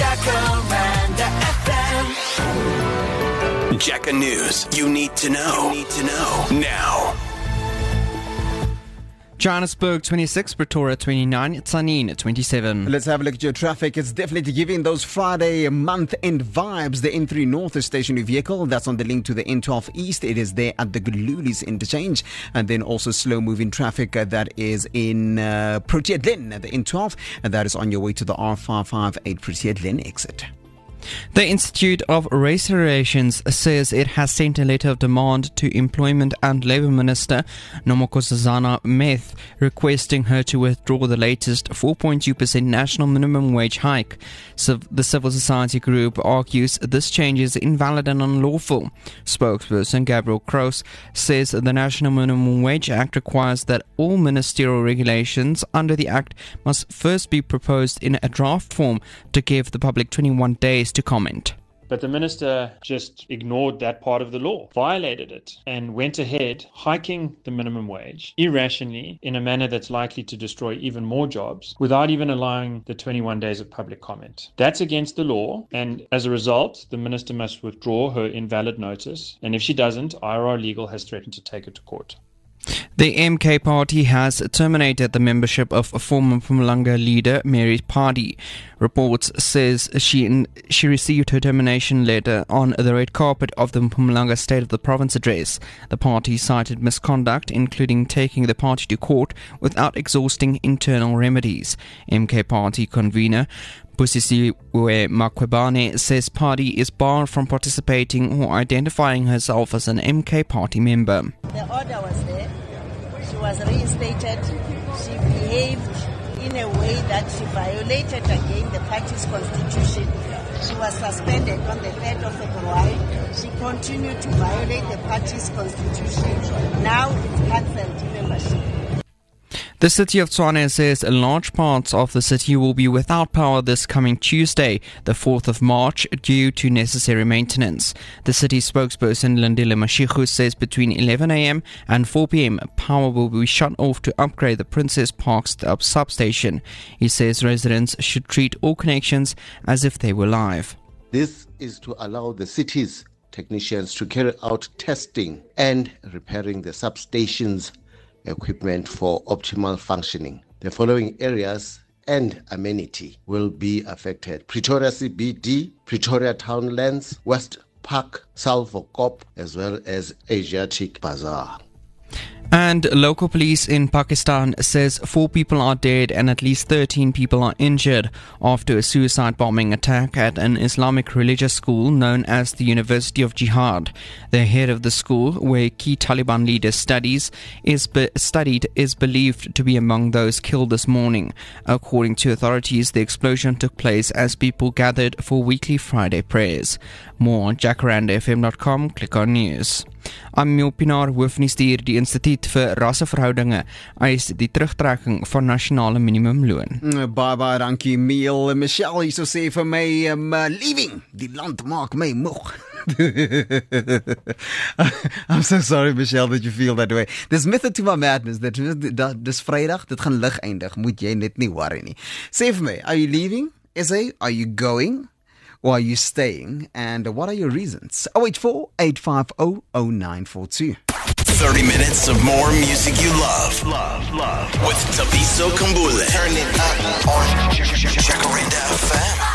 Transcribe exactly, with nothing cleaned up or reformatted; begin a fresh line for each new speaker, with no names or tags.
Jacaranda F M. Jacka News. You need to know. You need to know now.
Johannesburg twenty-six, Pretoria twenty-nine, Tzaneen twenty-seven.
Let's have a look at your traffic. It's definitely giving those Friday month-end vibes. The N three North is stationary vehicle. That's on the link to the N twelve East. It is there at the Gululis interchange. And then also slow-moving traffic uh, that is in uh, Protea Glen, the N twelve. And that is on your way to the R five five eight Protea Glen exit.
The Institute of Race Relations says it has sent a letter of demand to Employment and Labour Minister Nomokosazana Meth, requesting her to withdraw the latest four point two percent national minimum wage hike. So the civil society group argues this change is invalid and unlawful. Spokesperson Gabriel Kroos says the National Minimum Wage Act requires that all ministerial regulations under the Act must first be proposed in a draft form to give the public twenty-one days to comment.
But the minister just ignored that part of the law, violated it, and went ahead hiking the minimum wage irrationally in a manner that's likely to destroy even more jobs without even allowing the twenty-one days of public comment. That's against the law, and as a result, the minister must withdraw her invalid notice, and if she doesn't, I R R Legal has threatened to take her to court.
The M K party has terminated the membership of former Mpumalanga leader Mary Pardee. Reports says she she received her termination letter on the red carpet of the Mpumalanga State of the Province address. The party cited misconduct, including taking the party to court without exhausting internal remedies. M K party convener Busisiwe Makwebane says Pardee is barred from participating or identifying herself as an M K party member.
The order was there. She was reinstated. She behaved in a way that she violated again the party's constitution. She was suspended on the third of February. She continued to violate the party's constitution. Now it's cancelled membership.
The city of Tshwane says large parts of the city will be without power this coming Tuesday, the fourth of March, due to necessary maintenance. The city spokesperson Lindile Mashigu says between eleven a.m. and four p.m. power will be shut off to upgrade the Princess Park substation. He says residents should treat all connections as if they were live.
This is to allow the city's technicians to carry out testing and repairing the substations equipment for optimal functioning. The following areas and amenity will be affected: Pretoria C B D, Pretoria Townlands, West Park, Salvo Kop, as well as Asiatic Bazaar.
And local police in Pakistan says four people are dead and at least thirteen people are injured after a suicide bombing attack at an Islamic religious school known as the University of Jihad. The head of the school, where key Taliban leaders studies, is be- studied is believed to be among those killed this morning. According to authorities, the explosion took place as people gathered for weekly Friday prayers. More on jacaranda f m dot com. Click on news. Amiel Pinaar, hoofminister die Instituut vir Rasseverhoudinge, eis die terugtrekking van nasionale minimumloon.
Bye bye, dankie Miel. Michelle hier so sê vir my, um, uh, leaving, die land maak my moeg. I'm so sorry Michelle that you feel that way. There's method to my madness. That dis Vrydag, dit gaan lig eindig, moet jy net nie worry nie. Sê vir my, are you leaving? Is it? Are you going? Or are you staying? And what are your reasons? oh eight four, eight five oh, oh nine four two.
thirty minutes of more music you love. Love, love. With Tabiso Kambule. Turn it up on Jacaranda F M.